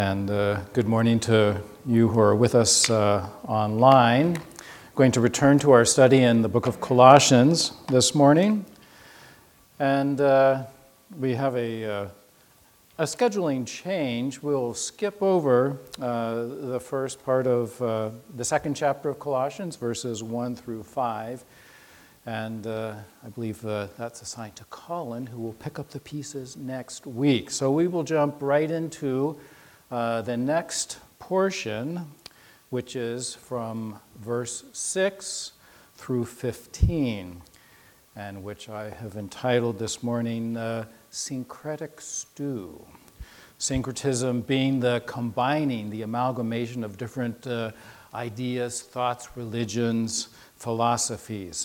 And good morning to you who are with us online. I'm going to return to our study in the book of Colossians this morning. And we have a scheduling change. We'll skip over the first part of the second chapter of Colossians, verses 1 through 5. And I believe that's assigned to Colin, who will pick up the pieces next week. So we will jump right into the next portion, which is from verse 6 through 15, and which I have entitled this morning, Syncretic Stew. Syncretism being the combining, the amalgamation of different ideas, thoughts, religions, philosophies.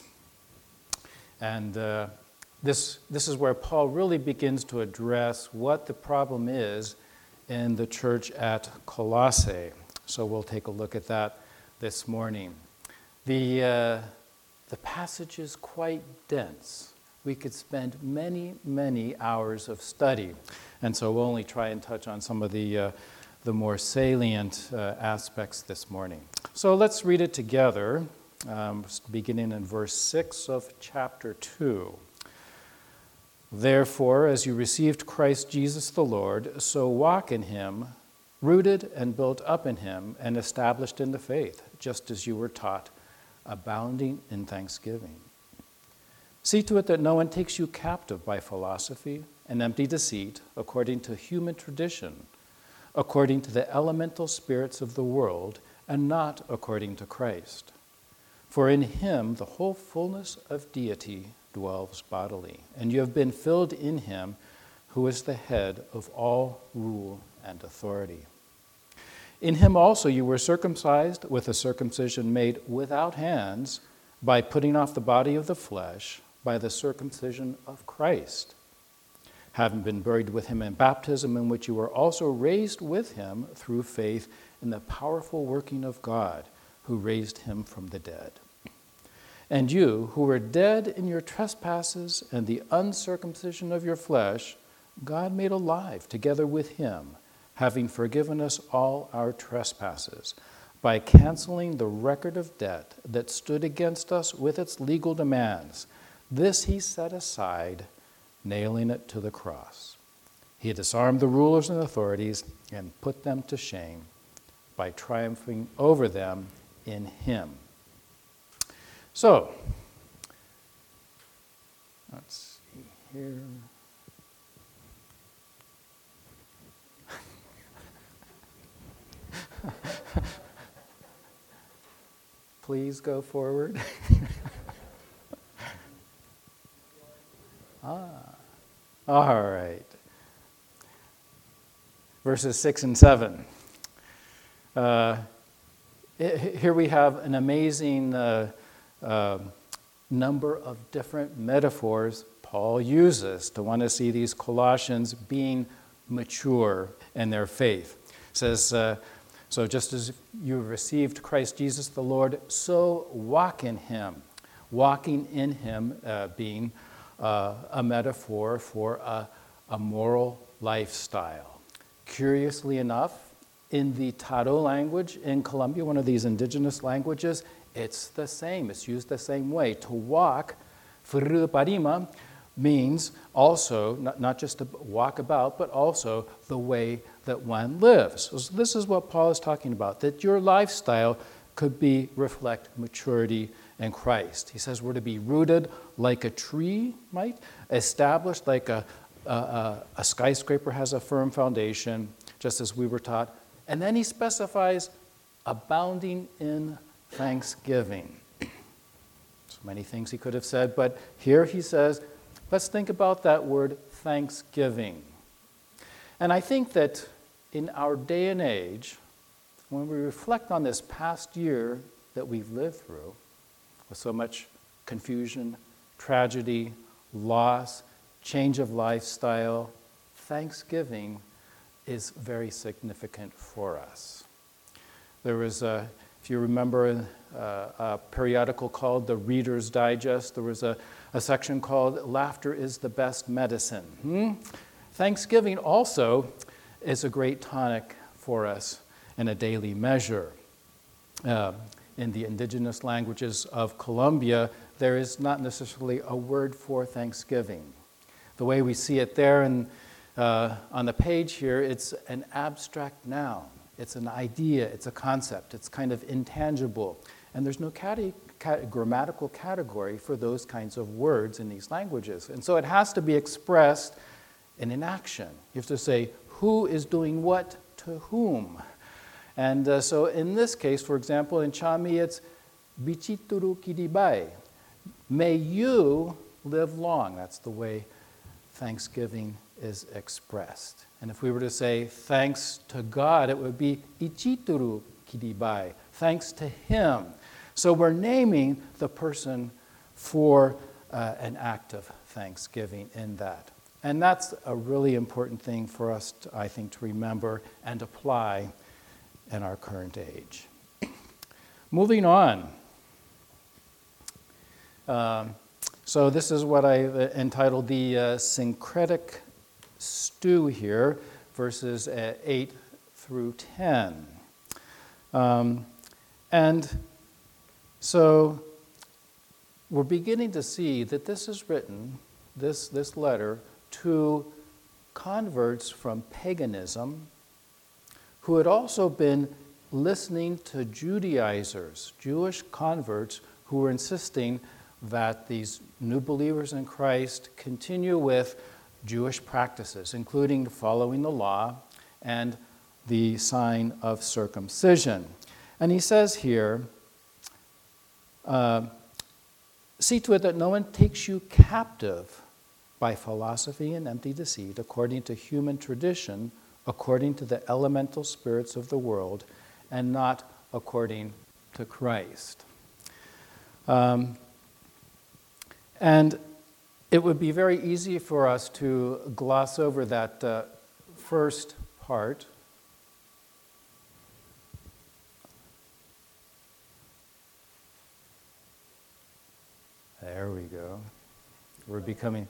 And this is where Paul really begins to address what the problem is in the church at Colossae. So we'll take a look at that this morning. The passage is quite dense. We could spend many, many hours of study. And so we'll only try and touch on some of the more salient aspects this morning. So let's read it together, beginning in verse 6 of chapter 2. Therefore, as you received Christ Jesus the Lord, so walk in him, rooted and built up in him, and established in the faith, just as you were taught, abounding in thanksgiving. See to it that no one takes you captive by philosophy and empty deceit, according to human tradition, according to the elemental spirits of the world, and not according to Christ. For in him the whole fullness of deity dwells bodily, and you have been filled in him who is the head of all rule and authority. In him also you were circumcised with a circumcision made without hands, by putting off the body of the flesh by the circumcision of Christ, having been buried with him in baptism, in which you were also raised with him through faith in the powerful working of God, who raised him from the dead. And you, who were dead in your trespasses and the uncircumcision of your flesh, God made alive together with him, having forgiven us all our trespasses, by canceling the record of debt that stood against us with its legal demands. This he set aside, nailing it to the cross. He disarmed the rulers and authorities and put them to shame by triumphing over them in him. So, let's see here. Please go forward. All right. Verses 6 and 7. Here we have an amazing number of different metaphors Paul uses to want to see these Colossians being mature in their faith. It says, so just as you received Christ Jesus the Lord, so walk in him. Walking in him being a metaphor for a moral lifestyle. Curiously enough, in the Taro language in Colombia, one of these indigenous languages, it's the same. It's used the same way. To walk, furuparima, means also not just to walk about, but also the way that one lives. So this is what Paul is talking about, that your lifestyle could reflect maturity in Christ. He says we're to be rooted like a tree might, established like a skyscraper has a firm foundation, just as we were taught. And then he specifies abounding in thanksgiving. So many things he could have said, but here he says, let's think about that word thanksgiving. And I think that in our day and age, when we reflect on this past year that we've lived through, with so much confusion, tragedy, loss, change of lifestyle, thanksgiving is very significant for us. There was, if you remember, a periodical called the Reader's Digest. There was a section called Laughter is the Best Medicine. Thanksgiving also is a great tonic for us in a daily measure. In the indigenous languages of Colombia, there is not necessarily a word for Thanksgiving. The way we see it there on the page here, it's an abstract noun. It's an idea, it's a concept, it's kind of intangible. And there's no grammatical category for those kinds of words in these languages. And so it has to be expressed in an action. You have to say, who is doing what to whom? And so in this case, for example, in Chami, it's Bichituru Kiribai. May you live long. That's the way Thanksgiving is expressed. And if we were to say thanks to God, it would be Ichituru Kiribai. Thanks to Him. So we're naming the person for an act of thanksgiving in that. And that's a really important thing for us, I think, to remember and apply in our current age. Moving on. So this is what I entitled the syncretic stew here, verses 8 through 10. And so we're beginning to see that this is written, this letter, to converts from paganism who had also been listening to Judaizers, Jewish converts who were insisting that these new believers in Christ continue with Jewish practices, including following the law and the sign of circumcision. And he says here, see to it that no one takes you captive by philosophy and empty deceit, according to human tradition, according to the elemental spirits of the world, and not according to Christ. And it would be very easy for us to gloss over that first part. There we go. We're becoming...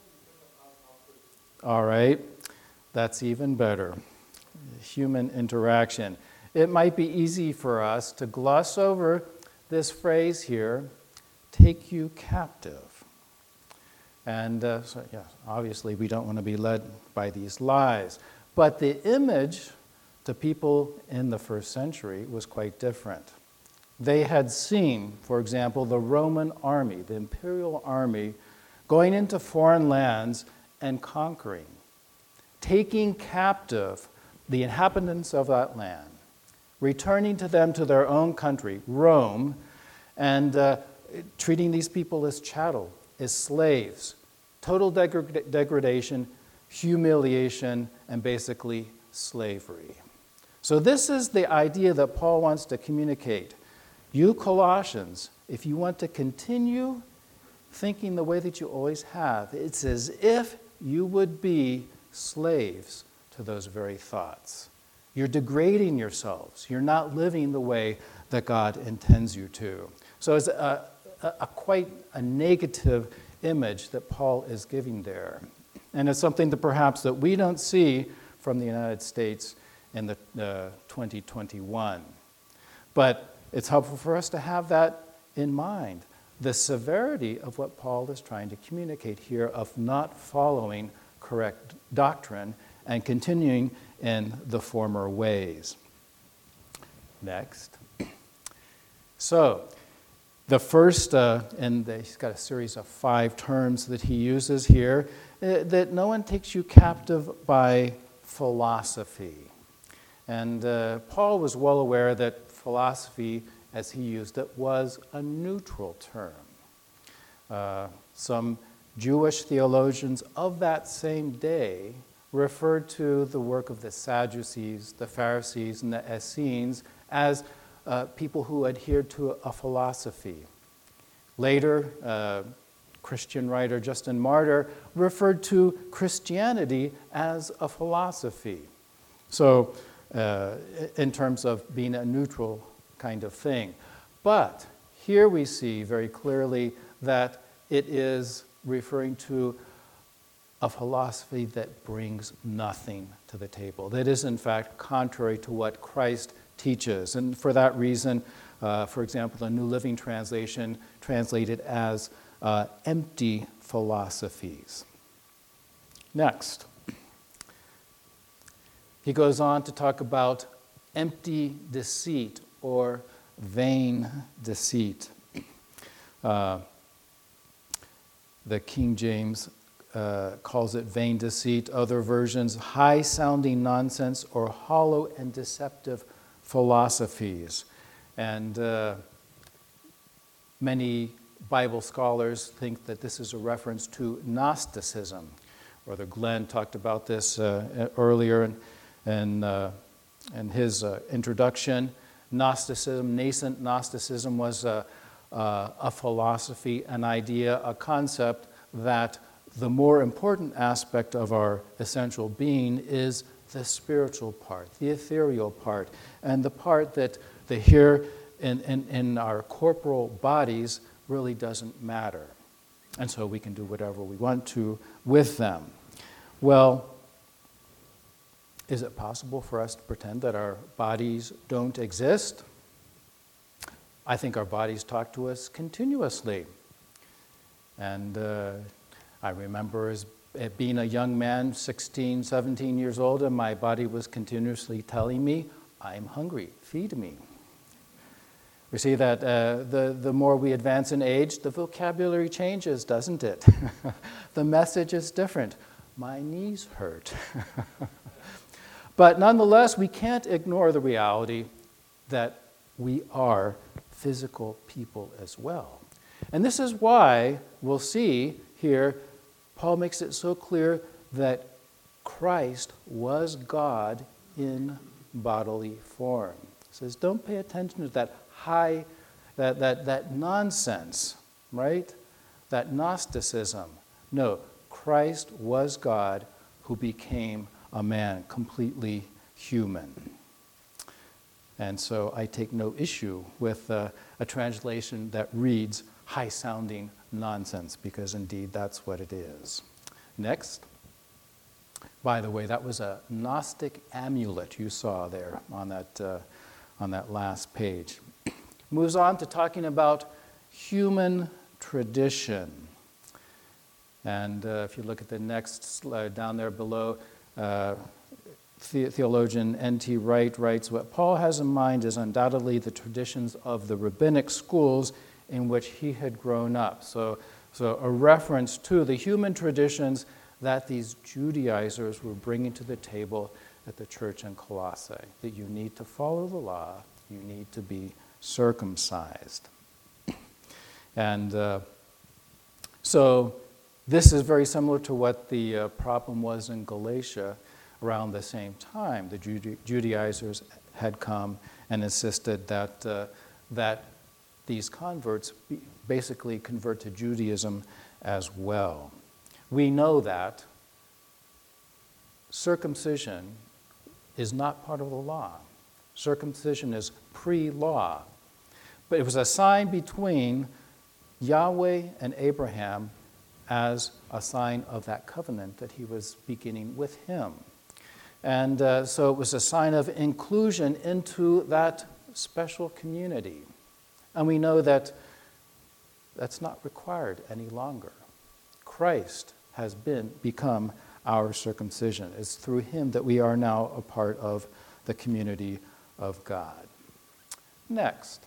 All right. That's even better. Human interaction. It might be easy for us to gloss over this phrase here, take you captive. And so, yeah, obviously we don't want to be led by these lies. But the image to people in the first century was quite different. They had seen, for example, the Roman army, the imperial army, going into foreign lands and conquering, taking captive the inhabitants of that land, returning to them to their own country, Rome, and treating these people as chattel, as slaves, total degradation, humiliation, and basically slavery. So this is the idea that Paul wants to communicate. You Colossians, if you want to continue thinking the way that you always have, it's as if you would be slaves to those very thoughts. You're degrading yourselves. You're not living the way that God intends you to. So it's quite a negative image that Paul is giving there. And it's something that perhaps that we don't see from the United States in the 2021. But it's helpful for us to have that in mind. The severity of what Paul is trying to communicate here of not following correct doctrine and continuing in the former ways. Next. So, the first, and he's got a series of 5 terms that he uses here, that no one takes you captive by philosophy. And Paul was well aware that philosophy, as he used it, was a neutral term. Some Jewish theologians of that same day referred to the work of the Sadducees, the Pharisees, and the Essenes as people who adhered to a philosophy. Later, Christian writer Justin Martyr referred to Christianity as a philosophy. So, in terms of being a neutral kind of thing. But here we see very clearly that it is referring to a philosophy that brings nothing to the table, that is, in fact, contrary to what Christ teaches. And for that reason, for example, the New Living Translation translated as empty philosophies. Next, he goes on to talk about empty deceit or vain deceit. The King James calls it vain deceit. Other versions, high-sounding nonsense or hollow and deceptive philosophies. And many Bible scholars think that this is a reference to Gnosticism. Brother Glenn talked about this earlier in his introduction. Gnosticism, nascent Gnosticism, was a philosophy, an idea, a concept that the more important aspect of our essential being is the spiritual part, the ethereal part, and the part that the here in our corporal bodies really doesn't matter. And so we can do whatever we want to with them. Well, is it possible for us to pretend that our bodies don't exist? I think our bodies talk to us continuously. And I remember as being a young man, 16, 17 years old, and my body was continuously telling me, I'm hungry, feed me. We see that the more we advance in age, the vocabulary changes, doesn't it? The message is different. My knees hurt. But nonetheless, we can't ignore the reality that we are physical people as well. And this is why we'll see here, Paul makes it so clear that Christ was God in bodily form. He says, don't pay attention to that that nonsense, right? That Gnosticism. No, Christ was God who became a man, completely human. And so I take no issue with a translation that reads high-sounding nonsense, because indeed that's what it is. Next. By the way, that was a Gnostic amulet you saw there on that last page. Moves on to talking about human tradition. And if you look at the next slide down there below, theologian N.T. Wright writes, what Paul has in mind is undoubtedly the traditions of the rabbinic schools in which he had grown up. So a reference to the human traditions that these Judaizers were bringing to the table at the church in Colossae, that you need to follow the law, you need to be circumcised. And so this is very similar to what the problem was in Galatia around the same time. The Judaizers had come and insisted that these converts basically convert to Judaism as well. We know that circumcision is not part of the law. Circumcision is pre-law. But it was a sign between Yahweh and Abraham as a sign of that covenant that he was beginning with him. And so it was a sign of inclusion into that special community. And we know that that's not required any longer. Christ has become our circumcision. It's through him that we are now a part of the community of God. Next.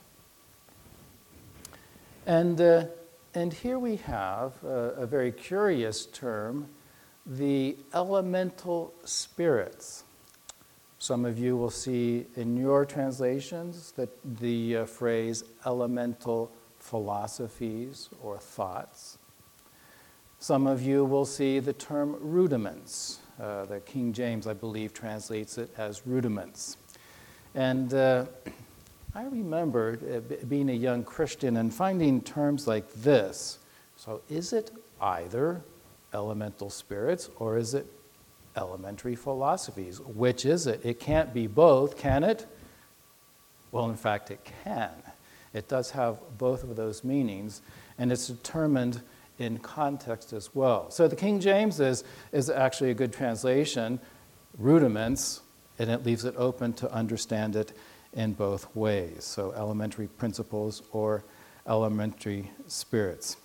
And here we have a very curious term, the elemental spirits. Some of you will see in your translations that the phrase elemental philosophies or thoughts. Some of you will see the term rudiments. The King James, I believe, translates it as rudiments. And I remember being a young Christian and finding terms like this. So is it either elemental spirits or is it elementary philosophies? Which is it? It can't be both, can it? Well, in fact, it can. It does have both of those meanings, and it's determined in context as well. So the King James is actually a good translation, rudiments, and it leaves it open to understand it in both ways. So elementary principles or elementary spirits.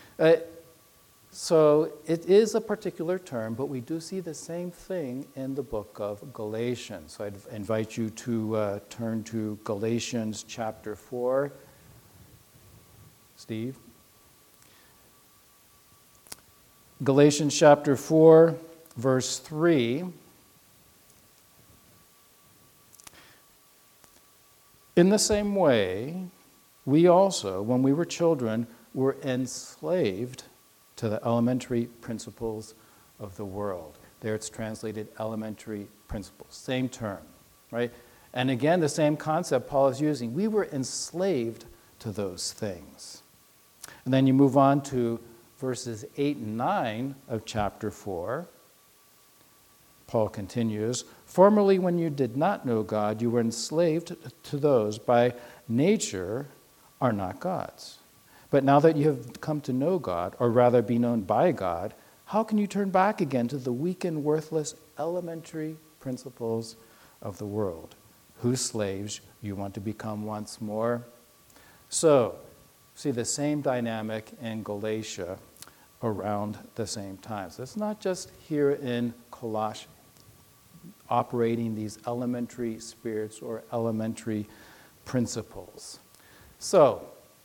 So it is a particular term, but we do see the same thing in the book of Galatians. So I'd invite you to turn to Galatians chapter 4. Steve? Galatians chapter 4, verse 3. In the same way, we also, when we were children, were enslaved to the elementary principles of the world. There it's translated elementary principles. Same term, right? And again, the same concept Paul is using. We were enslaved to those things. And then you move on to verses 8 and 9 of chapter 4. Paul continues, formerly when you did not know God, you were enslaved to those by nature are not God's. But now that you have come to know God, or rather be known by God, how can you turn back again to the weak and worthless elementary principles of the world, whose slaves you want to become once more? So, see the same dynamic in Galatia around the same time. So it's not just here in Colossians operating these elementary spirits or elementary principles. So,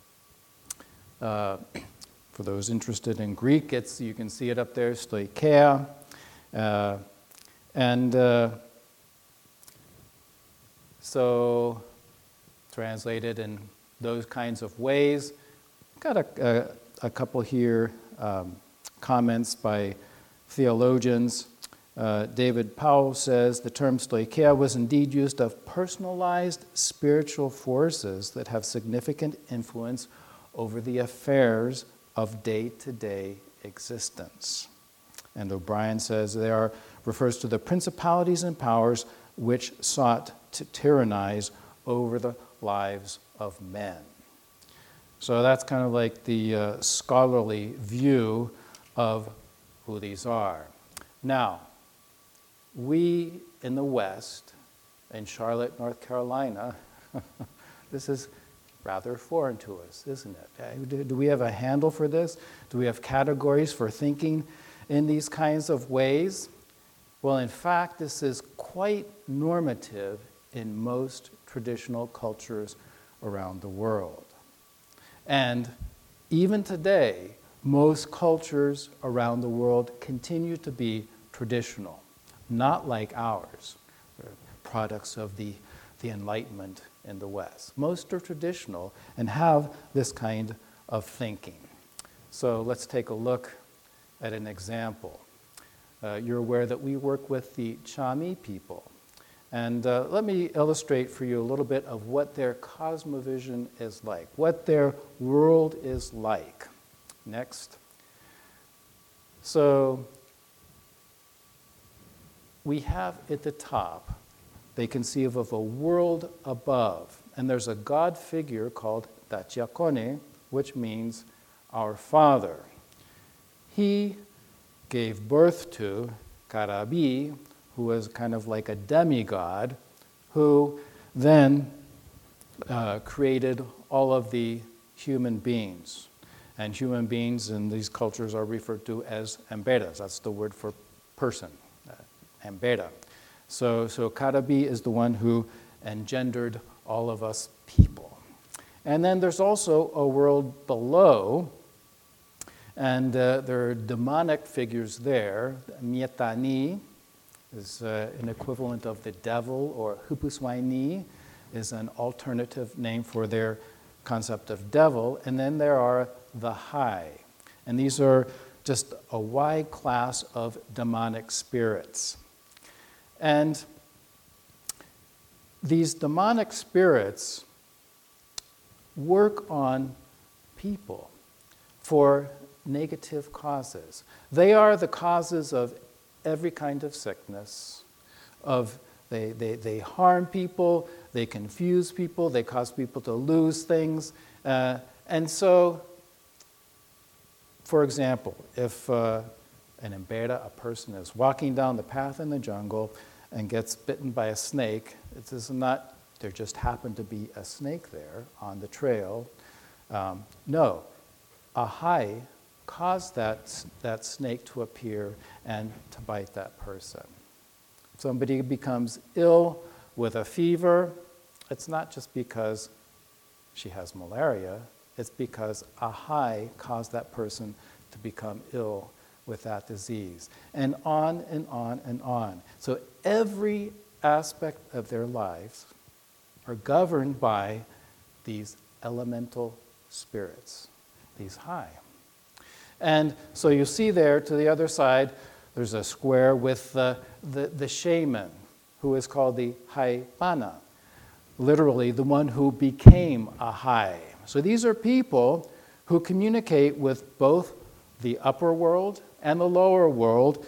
for those interested in Greek, you can see it up there, stoicheia, so translated in those kinds of ways. Got a couple here, comments by theologians. David Powell says the term stoicheia was indeed used of personalized spiritual forces that have significant influence over the affairs of day-to-day existence. And O'Brien says refers to the principalities and powers which sought to tyrannize over the lives of men. So that's kind of like the scholarly view of who these are. Now, we in the West, in Charlotte, North Carolina, this is rather foreign to us, isn't it? Do we have a handle for this? Do we have categories for thinking in these kinds of ways? Well, in fact, this is quite normative in most traditional cultures around the world. And even today, most cultures around the world continue to be traditional, not like ours, products of the Enlightenment in the West. Most are traditional and have this kind of thinking. So let's take a look at an example. You're aware that we work with the Chami people. And let me illustrate for you a little bit of what their cosmovision is like, what their world is like. Next. So we have at the top, they conceive of a world above. And there's a God figure called Tachiakone, which means our Father. He gave birth to Karabi, who was kind of like a demigod, who then created all of the human beings. And human beings in these cultures are referred to as emberas. That's the word for person, embera. So Karabi is the one who engendered all of us people. And then there's also a world below, and there are demonic figures there. Mietani is an equivalent of the devil, or Hupuswaini is an alternative name for their concept of devil. And then there are the high. And these are just a wide class of demonic spirits. And these demonic spirits work on people for negative causes. They are the causes of every kind of sickness. They harm people, they confuse people, they cause people to lose things. And so For example, if an Mbeda, a person, is walking down the path in the jungle and gets bitten by a snake, it is not, there just happened to be a snake there on the trail. No, Ahai caused that snake to appear and to bite that person. Somebody becomes ill with a fever, it's not just because she has malaria, it's because Ahai caused that person to become ill with that disease. And on and on and on. So every aspect of their lives are governed by these elemental spirits, these Hai. And so you see there to the other side, there's a square with the shaman, who is called the Haibana, literally the one who became a Hai. So these are people who communicate with both the upper world and the lower world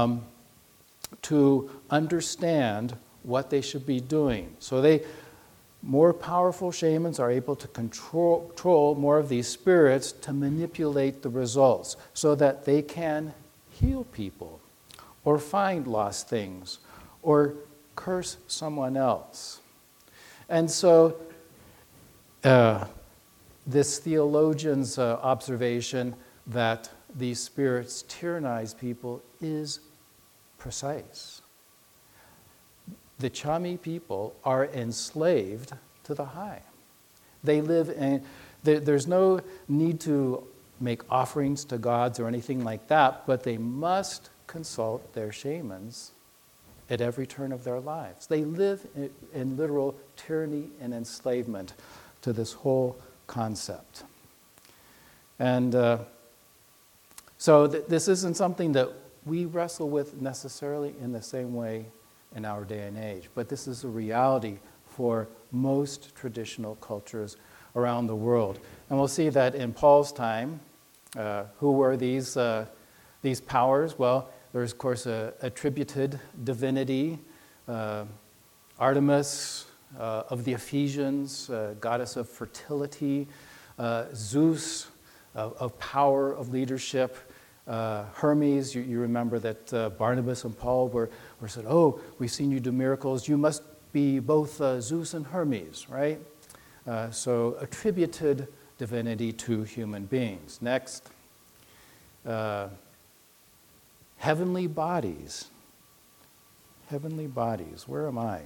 to understand what they should be doing. So more powerful shamans are able to control more of these spirits to manipulate the results so that they can heal people or find lost things or curse someone else. And so this theologian's observation that these spirits tyrannize people is precise. The Chami people are enslaved to the Hai. They live in, there's no need to make offerings to gods or anything like that, but they must consult their shamans at every turn of their lives. They live in literal tyranny and enslavement to this whole concept. And so this isn't something that we wrestle with necessarily in the same way in our day and age, but this is a reality for most traditional cultures around the world. And we'll see that in Paul's time, who were these powers? Well, there's, of course, a attributed divinity, Artemis of the Ephesians, goddess of fertility, Zeus of power, of leadership, Hermes. You remember that Barnabas and Paul were said, "Oh, we've seen you do miracles. You must be both Zeus and Hermes," right? So attributed divinity to human beings. Next, heavenly bodies. Heavenly bodies. Where am I?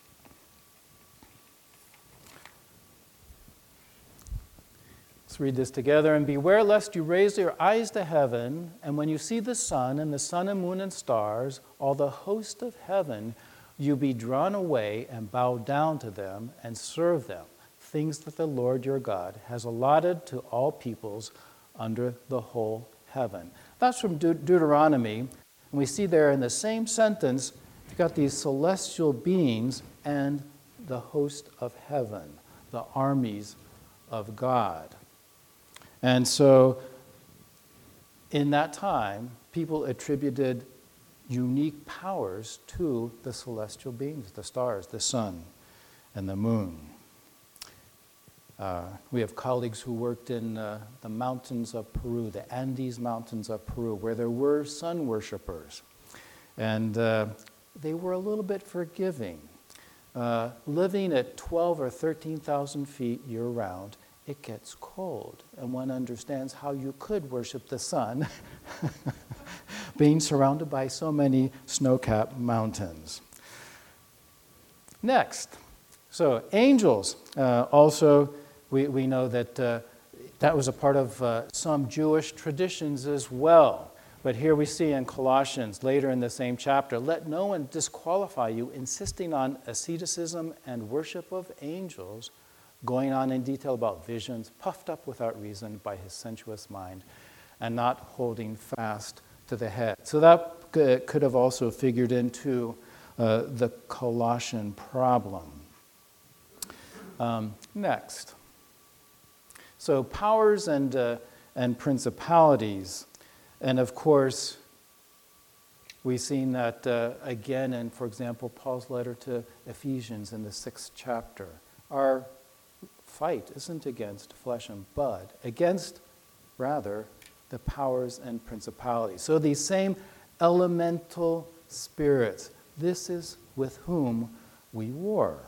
Let's read this together. "And beware lest you raise your eyes to heaven, and when you see the sun and moon and stars, all the host of heaven, you be drawn away and bow down to them and serve them, things that the Lord your God has allotted to all peoples under the whole heaven." That's from Deuteronomy. And we see there in the same sentence, you've got these celestial beings and the host of heaven, the armies of God. And so in that time, people attributed unique powers to the celestial beings, the stars, the sun, and the moon. We have colleagues who worked in the mountains of Peru, the Andes Mountains of Peru, where there were sun worshipers. And they were a little bit forgiving. Living at 12 or 13,000 feet year-round, it gets cold, and one understands how you could worship the sun being surrounded by so many snow-capped mountains. Next, so angels. Also, we know that that was a part of some Jewish traditions as well. But here we see in Colossians, later in the same chapter, "Let no one disqualify you, insisting on asceticism and worship of angels, going on in detail about visions, puffed up without reason by his sensuous mind, and not holding fast to the head." So that could have also figured into the Colossian problem. Next. So powers and principalities. And of course, we've seen that again in, for example, Paul's letter to Ephesians in the 6th chapter. Our fight isn't against flesh and blood, against, rather, the powers and principalities. So these same elemental spirits, this is with whom we war.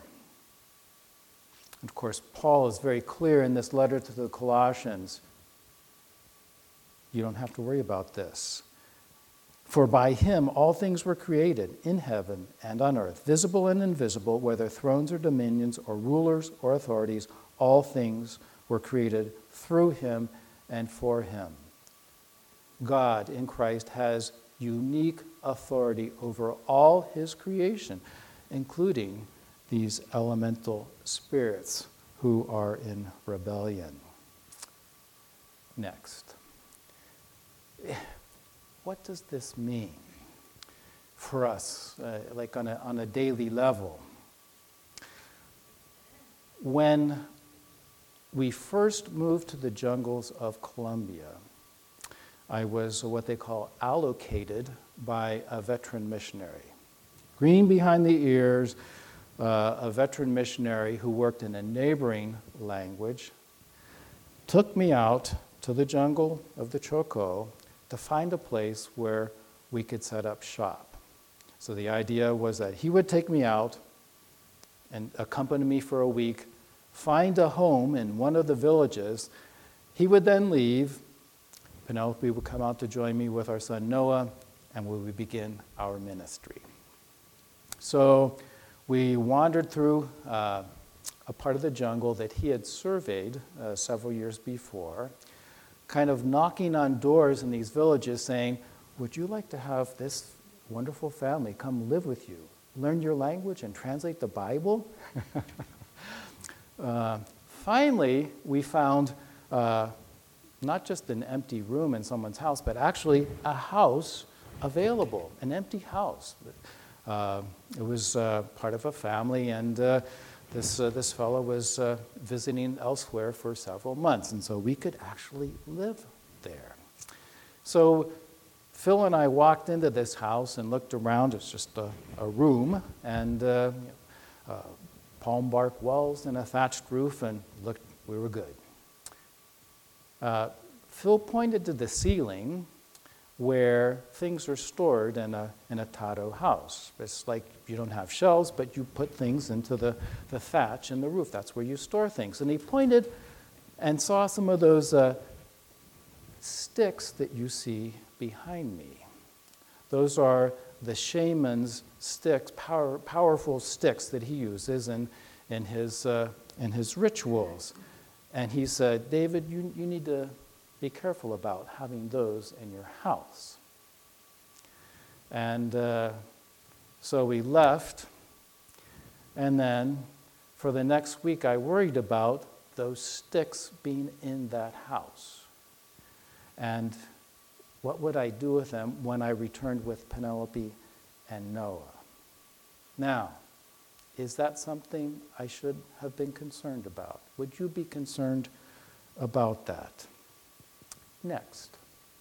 Of course, Paul is very clear in this letter to the Colossians. You don't have to worry about this. For by him all things were created in heaven and on earth, visible and invisible, whether thrones or dominions or rulers or authorities, all things were created through him and for him. God in Christ has unique authority over all his creation, including these elemental spirits who are in rebellion. Next. What does this mean for us, like on a daily level? When we first moved to the jungles of Colombia, I was what they call allocated by a veteran missionary. Green behind the ears, a veteran missionary who worked in a neighboring language, took me out to the jungle of the Choco to find a place where we could set up shop. So the idea was that he would take me out and accompany me for a week, find a home in one of the villages. He would then leave. Penelope would come out to join me with our son Noah, and we would begin our ministry. So we wandered through a part of the jungle that he had surveyed several years before, kind of knocking on doors in these villages saying, would you like to have this wonderful family come live with you, learn your language and translate the Bible? Finally, we found not just an empty room in someone's house, but actually a house available, an empty house. It was part of a family, and this fellow was visiting elsewhere for several months, and so we could actually live there. So Phil and I walked into this house and looked around. It's just a room, and palm bark walls and a thatched roof, and looked, we were good. Phil pointed to the ceiling where things are stored in a Taro house. It's like you don't have shelves, but you put things into the thatch in the roof. That's where you store things. And he pointed and saw some of those sticks that you see behind me. Those are the shaman's sticks, powerful sticks that he uses in his rituals. And he said, David, you need to be careful about having those in your house. And so we left, and then for the next week I worried about those sticks being in that house. And what would I do with them when I returned with Penelope and Noah? Now, is that something I should have been concerned about? Would you be concerned about that? Next.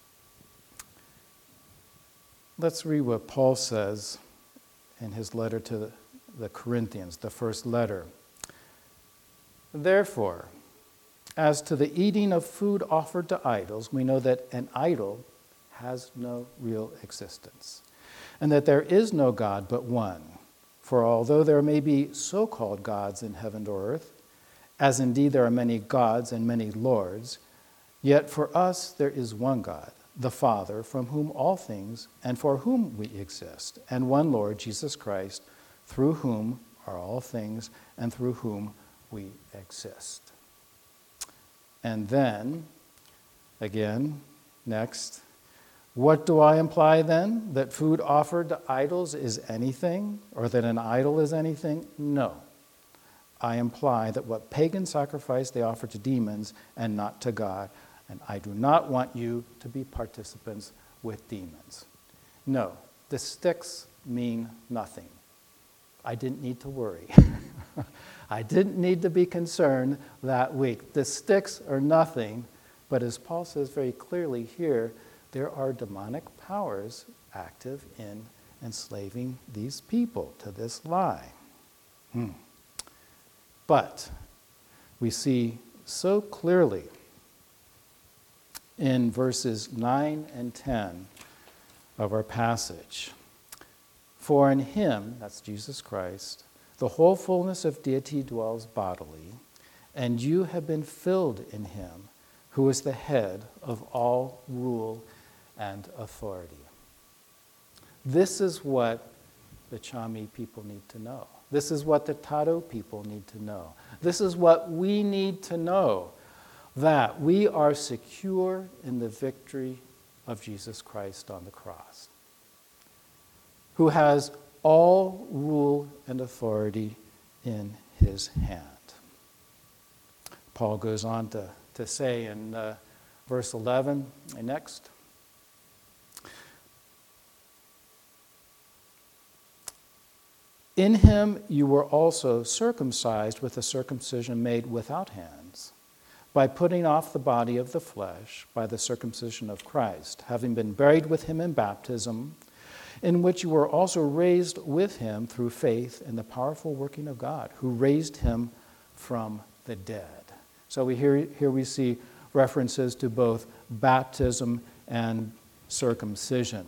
Let's read what Paul says in his letter to the Corinthians, the first letter. Therefore, as to the eating of food offered to idols, we know that an idol has no real existence, and that there is no God but one. For although there may be so-called gods in heaven or earth, as indeed there are many gods and many lords, yet for us there is one God, the Father, from whom all things and for whom we exist, and one Lord, Jesus Christ, through whom are all things and through whom we exist. And then, again, next, what do I imply then? That food offered to idols is anything, or that an idol is anything? No. I imply that what pagans sacrifice they offer to demons and not to God. And I do not want you to be participants with demons. No, the sticks mean nothing. I didn't need to worry. I didn't need to be concerned that week. The sticks are nothing, but as Paul says very clearly here, there are demonic powers active in enslaving these people to this lie. But we see so clearly in verses 9 and 10 of our passage. For in him, that's Jesus Christ, the whole fullness of deity dwells bodily, and you have been filled in him, who is the head of all rule and authority. This is what the Chami people need to know. This is what the Taro people need to know. This is what we need to know, that we are secure in the victory of Jesus Christ on the cross, who has all rule and authority in his hand. Paul goes on to say in verse 11, and next, in him you were also circumcised with a circumcision made without hands, by putting off the body of the flesh by the circumcision of Christ, having been buried with him in baptism, in which you were also raised with him through faith in the powerful working of God, who raised him from the dead. So here we see references to both baptism and circumcision.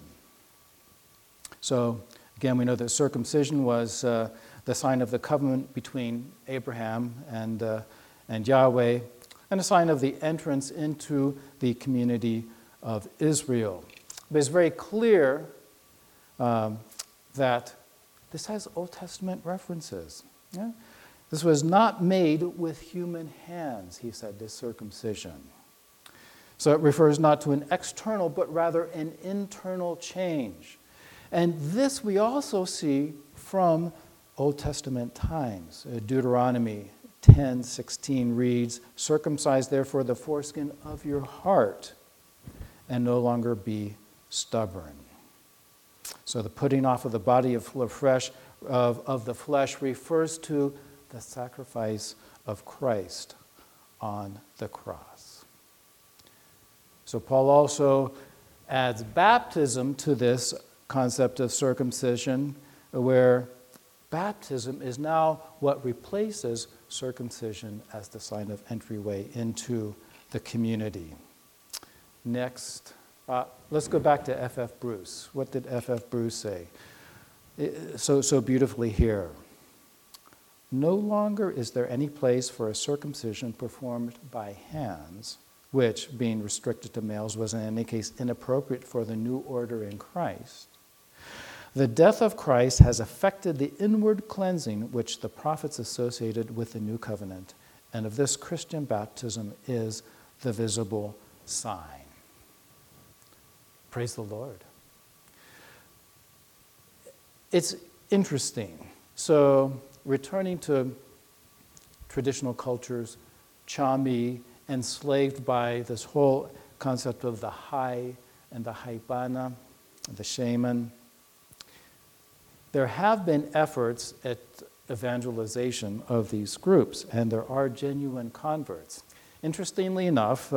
So again, we know that circumcision was the sign of the covenant between Abraham and Yahweh, and a sign of the entrance into the community of Israel. But it's very clear that this has Old Testament references. Yeah? This was not made with human hands, he said, this circumcision. So it refers not to an external, but rather an internal change. And this we also see from Old Testament times. Deuteronomy 10:16 reads, "Circumcise therefore the foreskin of your heart, and no longer be stubborn." So the putting off of the body of the flesh refers to the sacrifice of Christ on the cross. So Paul also adds baptism to this concept of circumcision, where baptism is now what replaces circumcision as the sign of entryway into the community. Next, let's go back to F.F. Bruce. What did F.F. Bruce say? So beautifully here. No longer is there any place for a circumcision performed by hands, which, being restricted to males, was in any case inappropriate for the new order in Christ. The death of Christ has affected the inward cleansing which the prophets associated with the new covenant, and of this Christian baptism is the visible sign. Praise the Lord. It's interesting. So, returning to traditional cultures, Chami, enslaved by this whole concept of the Hai and the Haibana, the shaman. There have been efforts at evangelization of these groups, and there are genuine converts. Interestingly enough,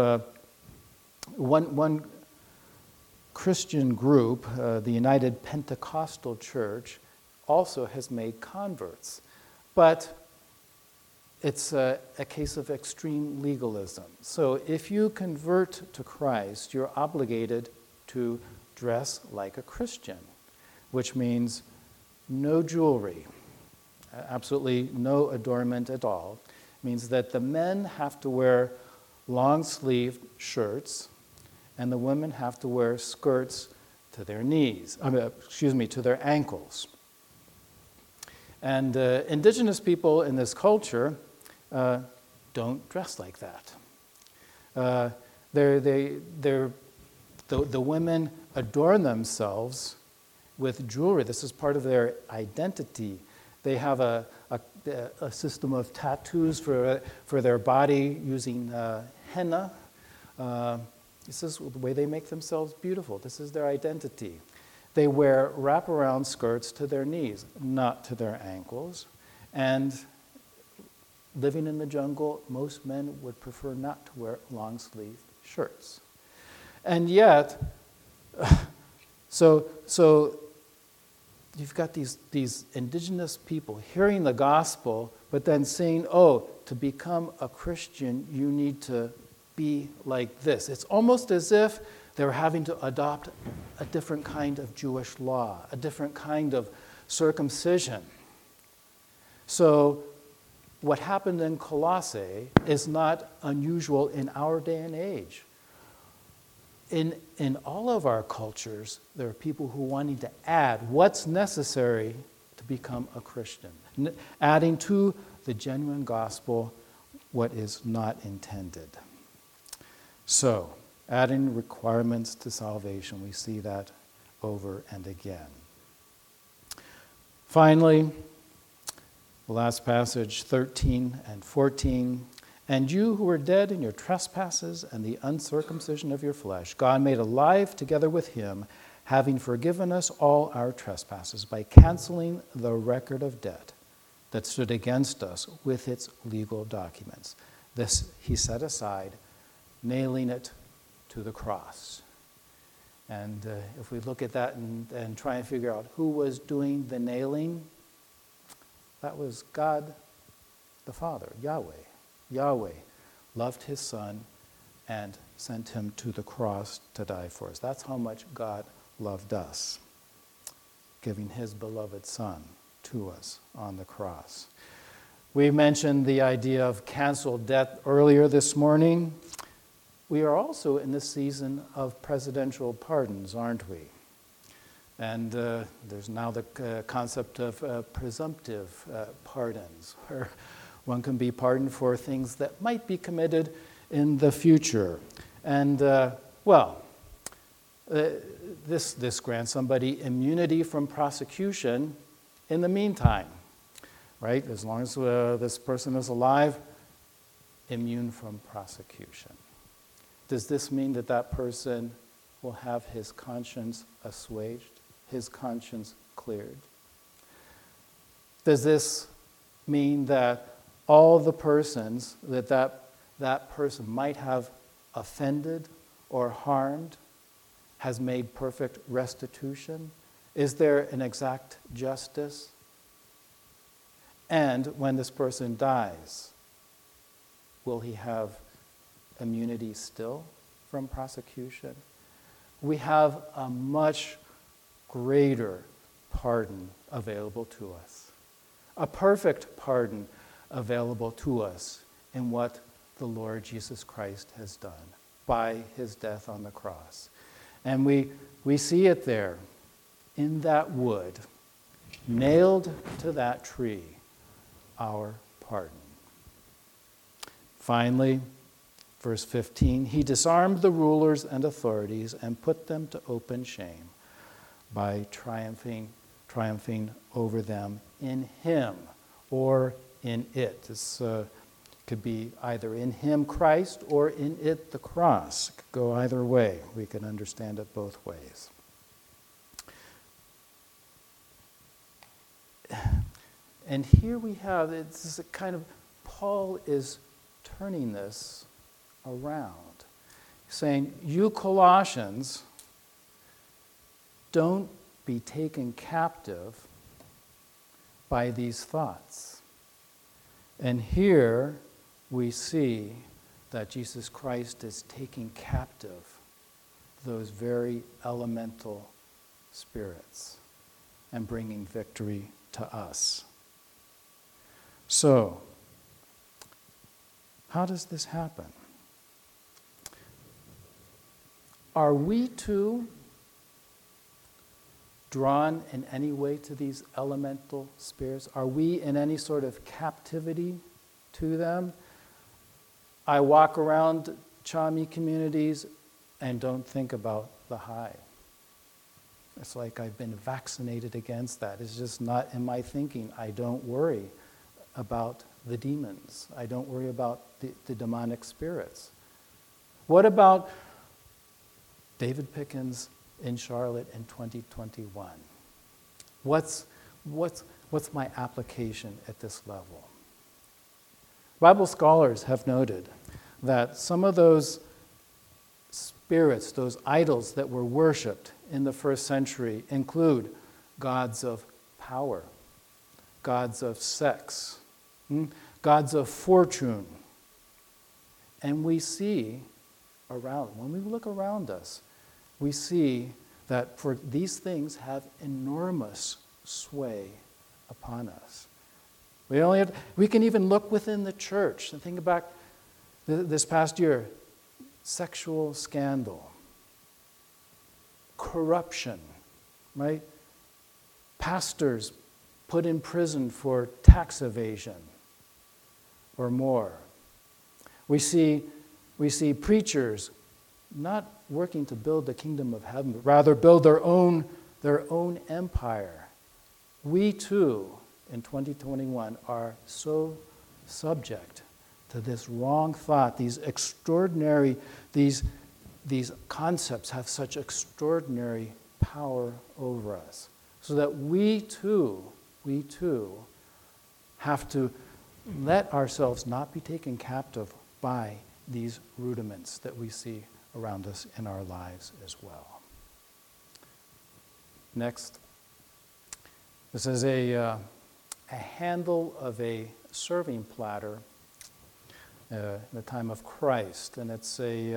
one Christian group, the United Pentecostal Church, also has made converts. But it's a case of extreme legalism. So if you convert to Christ, you're obligated to dress like a Christian, which means no jewelry, absolutely no adornment at all. It means that the men have to wear long-sleeved shirts, and the women have to wear skirts to their knees, to their ankles. And indigenous people in this culture don't dress like that. The women adorn themselves with jewelry. This is part of their identity. They have a system of tattoos for their body using henna. This is the way they make themselves beautiful. This is their identity. They wear wraparound skirts to their knees, not to their ankles. And living in the jungle, most men would prefer not to wear long-sleeved shirts. And yet, so you've got these indigenous people hearing the gospel, but then saying, oh, to become a Christian, you need to be like this. It's almost as if they were having to adopt a different kind of Jewish law, a different kind of circumcision. So what happened in Colossae is not unusual in our day and age. In all of our cultures, there are people who are wanting to add what's necessary to become a Christian, adding to the genuine gospel what is not intended. So, adding requirements to salvation, we see that over and again. Finally, the last passage, 13 and 14. And you who were dead in your trespasses and the uncircumcision of your flesh, God made alive together with him, having forgiven us all our trespasses by canceling the record of debt that stood against us with its legal documents. This he set aside, nailing it to the cross. And if we look at that and try and figure out who was doing the nailing, that was God the Father, Yahweh. Yahweh loved his Son and sent him to the cross to die for us. That's how much God loved us, giving his beloved Son to us on the cross. We mentioned the idea of canceled debt earlier this morning. We are also in the season of presidential pardons, aren't we? And there's now the concept of presumptive pardons, where one can be pardoned for things that might be committed in the future. And, this grants somebody immunity from prosecution in the meantime, right? As long as this person is alive, immune from prosecution. Does this mean that that person will have his conscience assuaged, his conscience cleared? Does this mean that all the persons that person might have offended or harmed has made perfect restitution? Is there an exact justice? And when this person dies, will he have immunity still from prosecution? We have a much greater pardon available to us, a perfect pardon available to us in what the Lord Jesus Christ has done by his death on the cross. And we see it there in that wood, nailed to that tree, our pardon. Finally, verse 15, he disarmed the rulers and authorities and put them to open shame by triumphing over them in him or in it. This could be either in him, Christ, or in it, the cross. It could go either way. We can understand it both ways. And here we have, it's a kind of, Paul is turning this around, saying, you Colossians, don't be taken captive by these thoughts. And here we see that Jesus Christ is taking captive those very elemental spirits and bringing victory to us. So, how does this happen? Are we too drawn in any way to these elemental spirits? Are we in any sort of captivity to them? I walk around Chami communities and don't think about the high. It's like I've been vaccinated against that. It's just not in my thinking. I don't worry about the demons. I don't worry about the demonic spirits. What about David Pickens in Charlotte in 2021? What's my application at this level? Bible scholars have noted that some of those spirits, those idols that were worshipped in the first century include gods of power, gods of sex, gods of fortune, And we see when we look around us, we see that for these things have enormous sway upon us. We can even look within the church and think back this past year, sexual scandal, corruption, right? Pastors put in prison for tax evasion or more. We see preachers not working to build the kingdom of heaven, but rather build their own empire. We too, in 2021, are so subject to this wrong thought. These concepts have such extraordinary power over us, so that we too have to let ourselves not be taken captive by these rudiments that we see around us in our lives as well. Next, this is a handle of a serving platter in the time of Christ, and it's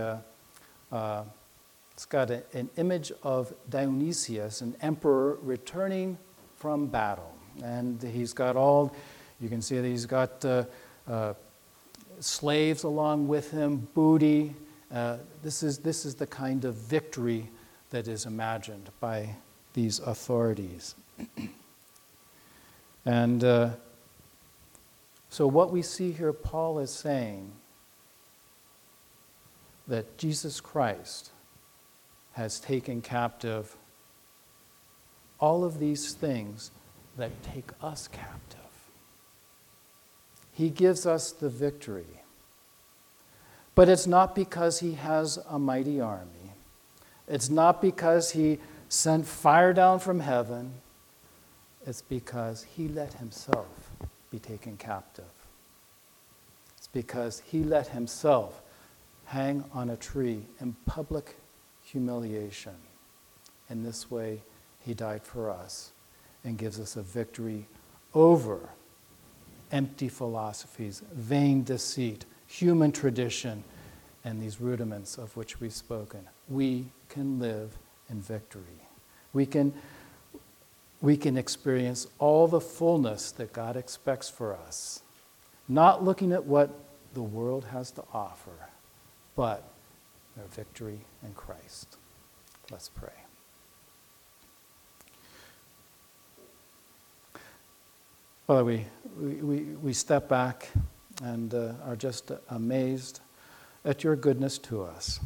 got an image of Dionysius, an emperor returning from battle, and he's got you can see that he's got slaves along with him, booty. This is the kind of victory that is imagined by these authorities. And so what we see here, Paul is saying that Jesus Christ has taken captive all of these things that take us captive. He gives us the victory. But it's not because he has a mighty army. It's not because he sent fire down from heaven. It's because he let himself be taken captive. It's because he let himself hang on a tree in public humiliation. In this way, he died for us and gives us a victory over empty philosophies, vain deceit, human tradition, and these rudiments of which we've spoken. We can live in victory. We can experience all the fullness that God expects for us, not looking at what the world has to offer, but our victory in Christ. Let's pray. Father, we step back and are just amazed at your goodness to us.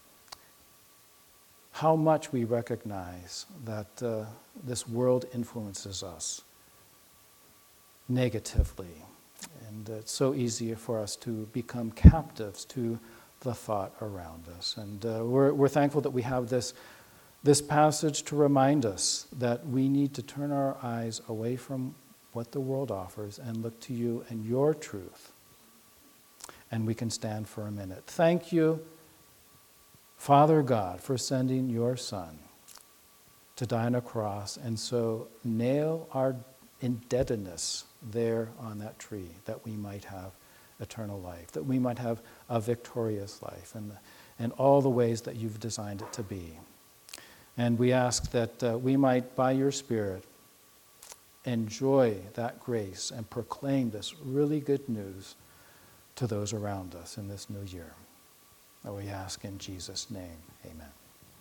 How much we recognize that this world influences us negatively. And it's so easy for us to become captives to the thought around us. And we're thankful that we have this passage to remind us that we need to turn our eyes away from what the world offers and look to you and your truth. And we can stand for a minute. Thank you, Father God, for sending your Son to die on a cross and so nail our indebtedness there on that tree, that we might have eternal life, that we might have a victorious life and all the ways that you've designed it to be. And we ask that we might, by your Spirit, enjoy that grace and proclaim this really good news to those around us in this new year. We ask in Jesus' name, amen.